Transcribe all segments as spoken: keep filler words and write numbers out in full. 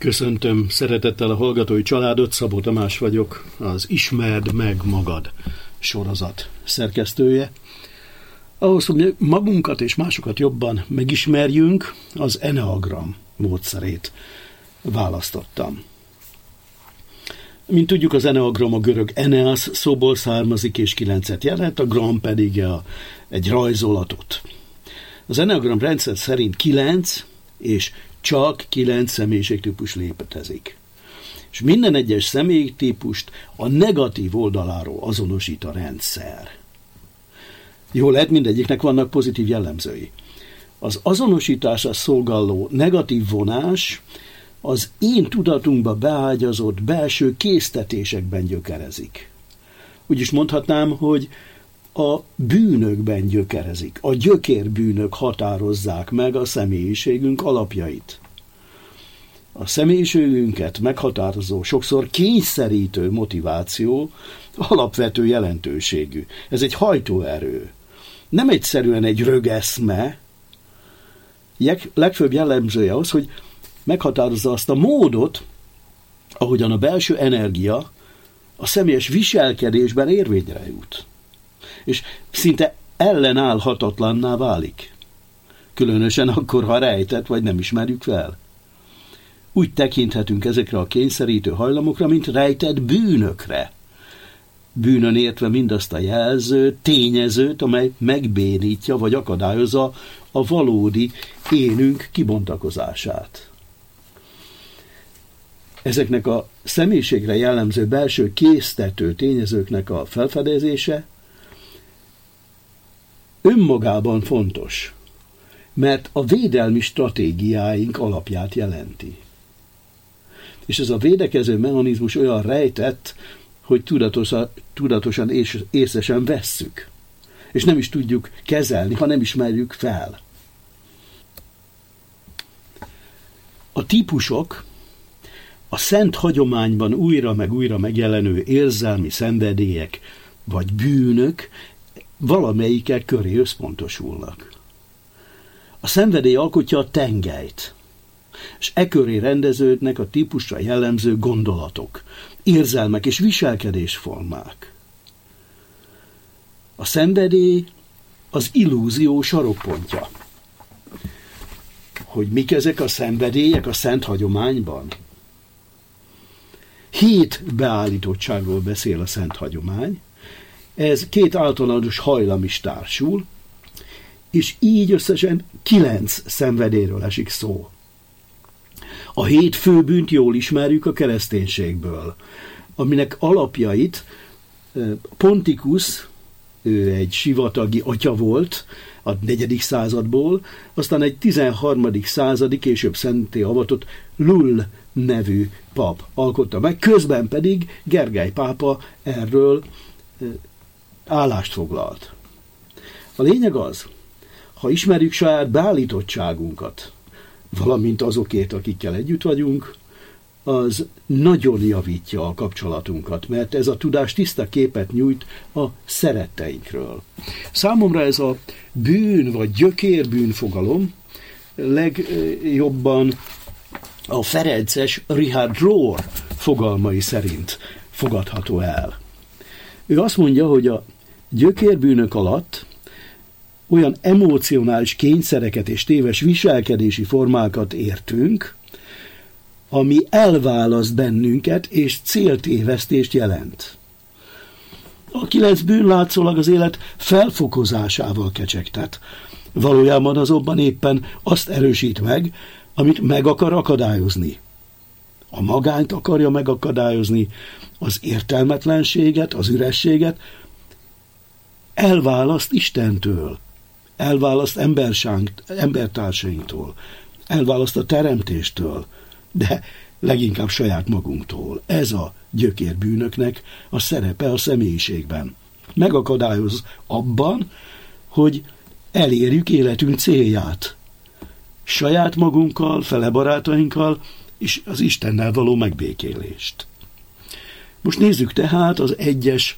Köszöntöm szeretettel a hallgatói családot, Szabó Tamás vagyok, az Ismerd meg magad sorozat szerkesztője. Ahhoz, hogy magunkat és másokat jobban megismerjünk, az Enneagram módszerét választottam. Mint tudjuk, az Enneagram a görög Eneas szóból származik, és kilencet jelent, a gram pedig a, egy rajzolatot. Az Enneagram rendszer szerint kilenc és csak kilenc személyiségtípus létezik. És minden egyes személytípust a negatív oldaláról azonosít a rendszer. Jól lehet, mindegyiknek vannak pozitív jellemzői. Az azonosításra szolgáló negatív vonás az én tudatunkba beágyazott belső késztetésekben gyökerezik. Úgy is mondhatnám, hogy a bűnökben gyökerezik. A gyökérbűnök határozzák meg a személyiségünk alapjait. A személyiségünket meghatározó, sokszor kényszerítő motiváció alapvető jelentőségű. Ez egy hajtóerő. Nem egyszerűen egy rögeszme. Legfőbb jellemzője az, hogy meghatározza azt a módot, ahogyan a belső energia a személyes viselkedésben érvényre jut. És szinte ellenállhatatlanná válik. Különösen akkor, ha rejtett, vagy nem ismerjük fel. Úgy tekinthetünk ezekre a kényszerítő hajlamokra, mint rejtett bűnökre. Bűnön értve mindazt a jelzőt, tényezőt, amely megbénítja vagy akadályozza a valódi énünk kibontakozását. Ezeknek a személyiségre jellemző belső késztető tényezőknek a felfedezése önmagában fontos, mert a védelmi stratégiáink alapját jelenti. És ez a védekező mechanizmus olyan rejtett, hogy tudatosan, tudatosan és észesen vesszük, és nem is tudjuk kezelni, ha nem ismerjük fel. A típusok a szent hagyományban újra meg újra megjelenő érzelmi szenvedélyek vagy bűnök valamelyike köré összpontosulnak. A szenvedély alkotja a tengelyt, és e köré rendeződnek a típusra jellemző gondolatok, érzelmek és viselkedésformák. A szenvedély az illúzió sarokpontja. Hogy mik ezek a szenvedélyek a szent hagyományban? Hét beállítottságról beszél a szent hagyomány, ez két általános hajlam is társul, és így összesen kilenc szenvedélyről esik szó. A hét főbűnt jól ismerjük a kereszténységből, aminek alapjait Pontikus, ő egy sivatagi atya volt a negyedik századból, aztán egy tizenharmadik századi, később szentté avatott Lull nevű pap alkotta meg, közben pedig Gergely pápa erről állást foglalt. A lényeg az, ha ismerjük saját beállítottságunkat, valamint azokét, akikkel együtt vagyunk, az nagyon javítja a kapcsolatunkat, mert ez a tudás tiszta képet nyújt a szeretteinkről. Számomra ez a bűn vagy gyökérbűn fogalom legjobban a ferences Richard Rohr fogalmai szerint fogadható el. Ő azt mondja, hogy a gyökérbűnök alatt olyan emocionális kényszereket és téves viselkedési formákat értünk, ami elválaszt bennünket és céltévesztést jelent. A kilenc bűn látszólag az élet felfokozásával kecsegtet. Valójában azonban éppen azt erősít meg, amit meg akar akadályozni. A magányt akarja megakadályozni, az értelmetlenséget, az ürességet, elválaszt Istentől, elválaszt embertársainktól, elválaszt a teremtéstől, de leginkább saját magunktól. Ez a gyökérbűnöknek a szerepe a személyiségben. Megakadályoz abban, hogy elérjük életünk célját. Saját magunkkal, fele barátainkkal és az Istennel való megbékélést. Most nézzük tehát az egyes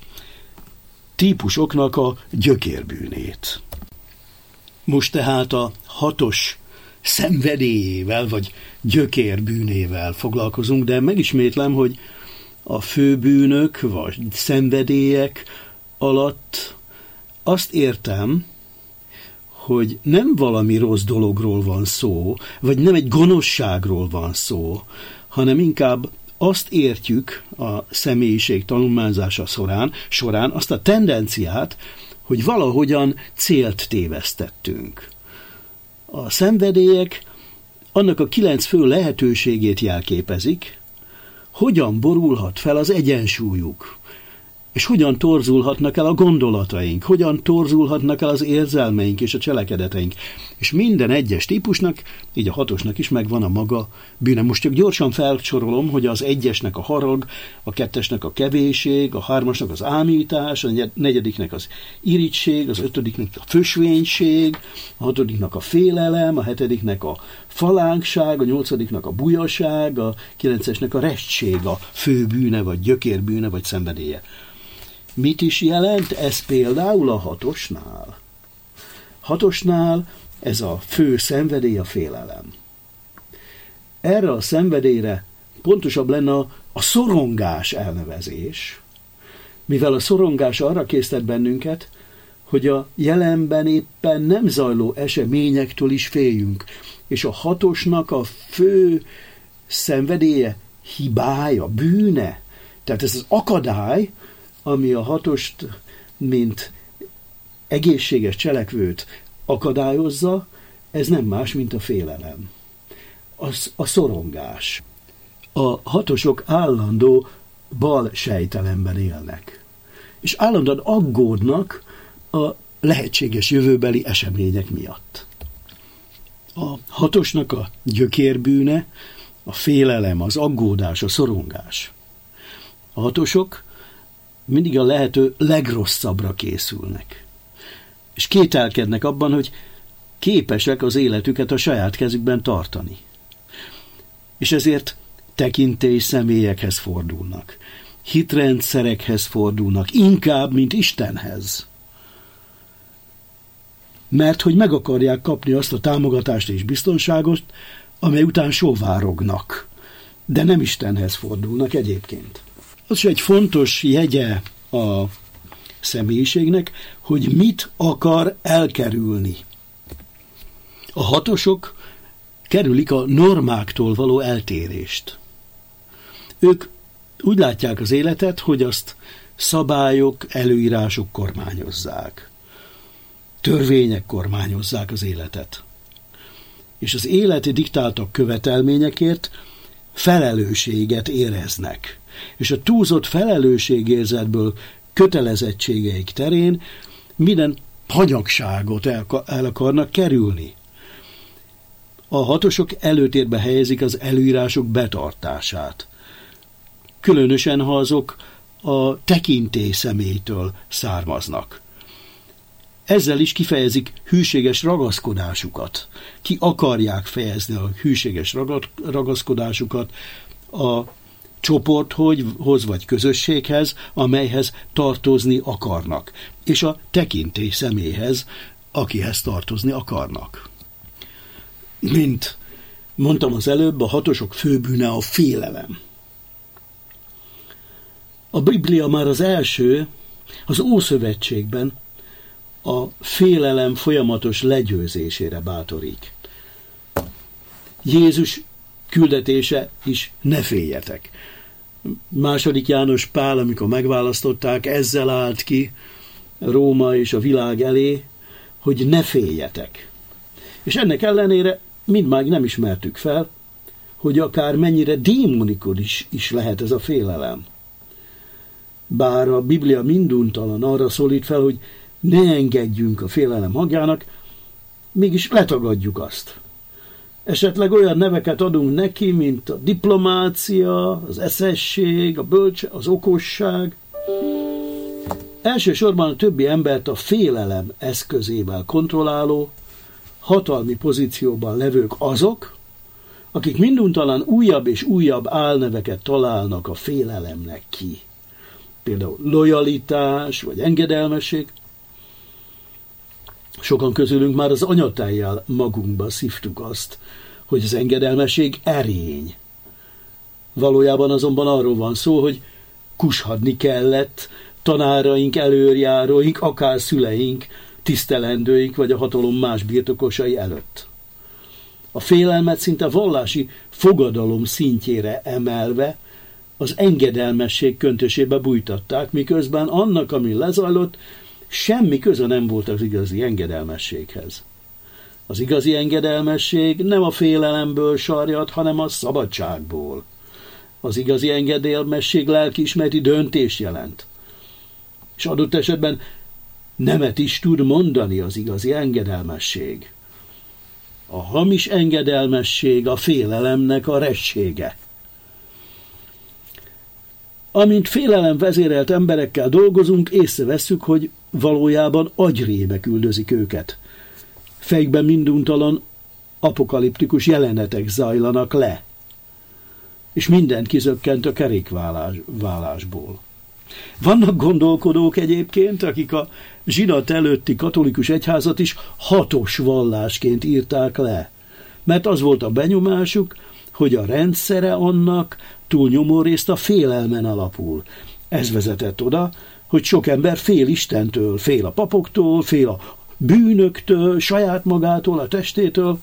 típusoknak a gyökérbűnét. Most tehát a hatos szenvedélyével, vagy gyökérbűnével foglalkozunk, de megismétlem, hogy a főbűnök, vagy szenvedélyek alatt azt értem, hogy nem valami rossz dologról van szó, vagy nem egy gonoszságról van szó, hanem inkább azt értjük a személyiség tanulmányozása során, során azt a tendenciát, hogy valahogyan célt tévesztettünk. A szenvedélyek annak a kilenc fő lehetőségét jelképezik, hogyan borulhat fel az egyensúlyuk, és hogyan torzulhatnak el a gondolataink, hogyan torzulhatnak el az érzelmeink és a cselekedeteink. És minden egyes típusnak, így a hatosnak is megvan a maga bűne. Most csak gyorsan felsorolom, hogy az egyesnek a harag, a kettesnek a kevésség, a hármasnak az ámítás, a negyediknek az irigység, az ötödiknek a fösvénység, a hatodiknak a félelem, a hetediknek a falánkság, a nyolcadiknak a bujaság, a kilencesnek a restség, a főbűne, vagy gyökérbűne, vagy szenvedélye. Mit is jelent ez például a hatosnál? Hatosnál ez a fő szenvedély, a félelem. Erre a szenvedélyre pontosabb lenne a, a szorongás elnevezés, mivel a szorongás arra késztet bennünket, hogy a jelenben éppen nem zajló eseményektől is féljünk, és a hatosnak a fő szenvedélye, hibája, bűne, tehát ez az akadály, ami a hatost, mint egészséges cselekvőt akadályozza, ez nem más, mint a félelem. Az a szorongás. A hatosok állandó bal sejtelemben élnek, és állandóan aggódnak a lehetséges jövőbeli események miatt. A hatosnak a gyökérbűne, a félelem, az aggódás, a szorongás. A hatosok mindig a lehető legrosszabbra készülnek. És kételkednek abban, hogy képesek az életüket a saját kezükben tartani. És ezért tekintély személyekhez fordulnak. Hitrendszerekhez fordulnak, inkább, mint Istenhez. Mert hogy meg akarják kapni azt a támogatást és biztonságot, amely után sóvárognak. De nem Istenhez fordulnak egyébként. Az is egy fontos jegye a személyiségnek, hogy mit akar elkerülni. A hatosok kerülik a normáktól való eltérést. Ők úgy látják az életet, hogy azt szabályok, előírások kormányozzák. Törvények kormányozzák az életet. És az életi diktáltak követelményekért felelősséget éreznek. És a túlzott felelősségérzetből kötelezettségeik terén minden hanyagságot el, el akarnak kerülni. A hatosok előtérbe helyezik az előírások betartását. Különösen, ha azok a tekintély személytől származnak. Ezzel is kifejezik hűséges ragaszkodásukat. Ki akarják fejezni a hűséges ragaszkodásukat a csoporthoz vagy közösséghez, amelyhez tartozni akarnak, és a tekintély személyhez, akihez tartozni akarnak. Mint mondtam az előbb, a hatosok főbűne a félelem. A Biblia már az első, az Ószövetségben a félelem folyamatos legyőzésére bátorít. Jézus küldetése is ne féljetek. Második János Pál, amikor megválasztották, ezzel állt ki Róma és a világ elé, hogy ne féljetek. És ennek ellenére mindmáig nem ismertük fel, hogy akár mennyire démonikus is lehet ez a félelem. Bár a Biblia minduntalan arra szólít fel, hogy ne engedjünk a félelem hangjának, mégis letagadjuk azt. Esetleg olyan neveket adunk neki, mint a diplomácia, az eszesség, a bölcs, az okosság. Elsősorban a többi embert a félelem eszközével kontrolláló, hatalmi pozícióban levők azok, akik minduntalan újabb és újabb álneveket találnak a félelemnek ki. Például lojalitás vagy engedelmesség. Sokan közülünk már az anyatejjel magunkba szívtuk azt, hogy az engedelmesség erény. Valójában azonban arról van szó, hogy kushadni kellett tanáraink, előrjáróink, akár szüleink, tisztelendőink vagy a hatalom más birtokosai előtt. A félelmet szinte vallási fogadalom szintjére emelve az engedelmesség köntösébe bújtatták, miközben annak, ami lezajlott, semmi köze nem volt az igazi engedelmességhez. Az igazi engedelmesség nem a félelemből sarjad, hanem a szabadságból. Az igazi engedelmesség lelkiismereti döntés jelent. És adott esetben nemet is tud mondani az igazi engedelmesség. A hamis engedelmesség a félelemnek a ressége. Amint félelem vezérelt emberekkel dolgozunk, észrevesszük, hogy valójában agyrémek üldözik őket. Fejükben minduntalan apokaliptikus jelenetek zajlanak le, és mindent kizökkent a kerékválásból. Vannak gondolkodók egyébként, akik a zsinat előtti katolikus egyházat is hatos vallásként írták le, mert az volt a benyomásuk, hogy a rendszere annak túlnyomó részt a félelmen alapul. Ez vezetett oda, hogy sok ember fél Istentől, fél a papoktól, fél a bűnöktől, saját magától, a testétől.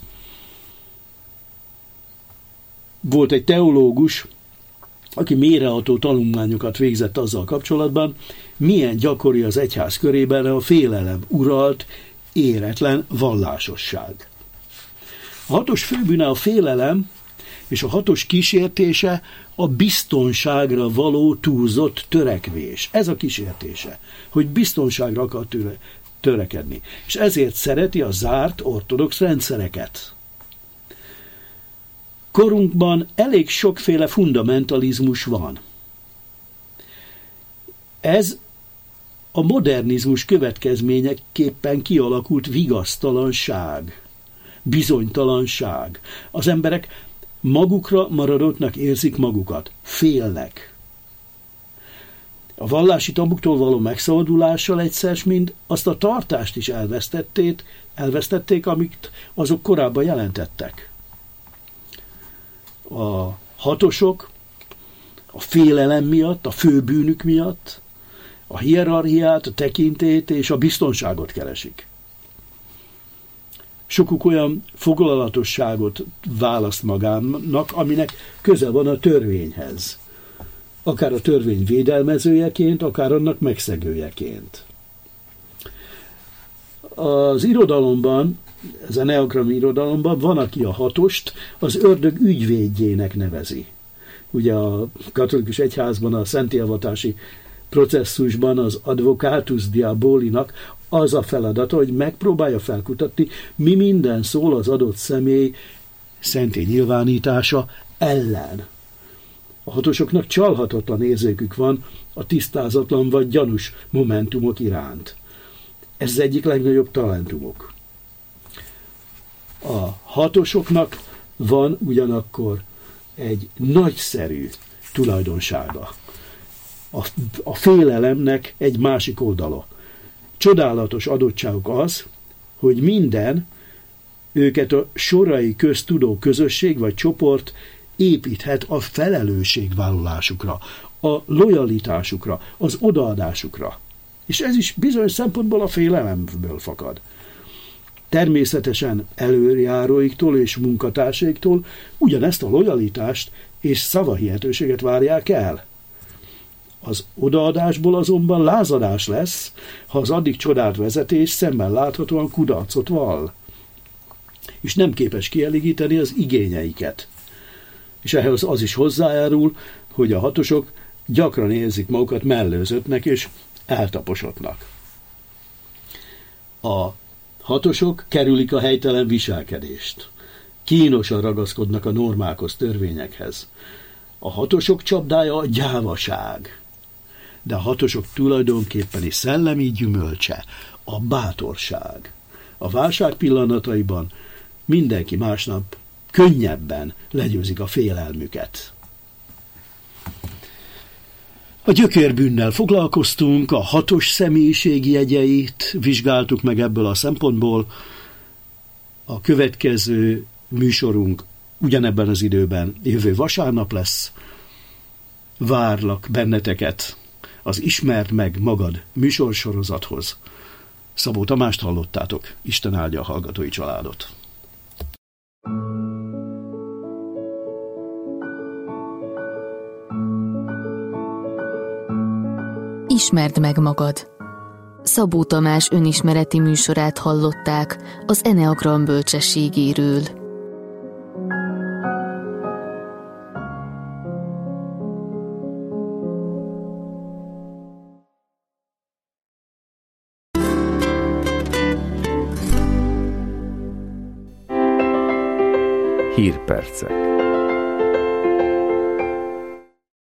Volt egy teológus, aki mélyreható tanulmányokat végzett azzal kapcsolatban, milyen gyakori az egyház körében a félelem uralt, éretlen vallásosság. A hatos főbűne a félelem, és a hatos kísértése a biztonságra való túlzott törekvés. Ez a kísértése, hogy biztonságra akar töre, törekedni. És ezért szereti a zárt ortodox rendszereket. Korunkban elég sokféle fundamentalizmus van. Ez a modernizmus következményeképpen kialakult vigasztalanság, bizonytalanság. Az emberek magukra maradottnak érzik magukat, félnek. A vallási tabuktól való megszabadulással egyszer mind azt a tartást is elvesztették, elvesztették, amit azok korábban jelentettek. A hatosok a félelem miatt, a főbűnük miatt a hierarchiát, a tekintélyt és a biztonságot keresik. Sokuk olyan foglalatosságot választ magának, aminek köze van a törvényhez. Akár a törvény védelmezőjeként, akár annak megszegőjeként. Az irodalomban, ez a neokrami irodalomban van, aki a hatost az ördög ügyvédjének nevezi. Ugye a katolikus egyházban a szentélvatási processzusban az advocatus diabolinak az a feladata, hogy megpróbálja felkutatni, mi minden szól az adott személy szentély nyilvánítása ellen. A hatosoknak csalhatatlan érzékük van a tisztázatlan vagy gyanús momentumok iránt. Ez az egyik legnagyobb talentumok. A hatosoknak van ugyanakkor egy nagyszerű tulajdonsága. A, a félelemnek egy másik oldala. Csodálatos adottságuk az, hogy minden őket a sorai köztudó közösség vagy csoport építhet a felelősségvállalásukra, a lojalitásukra, az odaadásukra. És ez is bizonyos szempontból a félelemből fakad. Természetesen előjáróiktól és munkatársaiktól ugyanezt a lojalitást és szavahihetőséget várják el. Az odaadásból azonban lázadás lesz, ha az addig csodált vezetés szemben láthatóan kudarcot vall, és nem képes kielégíteni az igényeiket. És ehhez az is hozzájárul, hogy a hatosok gyakran érzik magukat mellőzöttnek és eltaposottnak. A hatosok kerülik a helytelen viselkedést. Kínosan ragaszkodnak a normákhoz, törvényekhez. A hatosok csapdája a gyávaság. De a hatosok tulajdonképpeni szellemi gyümölcse a bátorság. A válság pillanataiban mindenki másnap könnyebben legyőzik a félelmüket. A gyökérbűnnel foglalkoztunk, a hatos személyiségi jegyeit vizsgáltuk meg ebből a szempontból. A következő műsorunk ugyanebben az időben jövő vasárnap lesz. Várlak benneteket az Ismerd meg magad műsorsorozathoz. Szabó Tamást hallottátok, Isten áldja a hallgatói családot. Ismerd meg magad. Szabó Tamás önismereti műsorát hallották az Eneagram bölcsességéről. Hírpercek.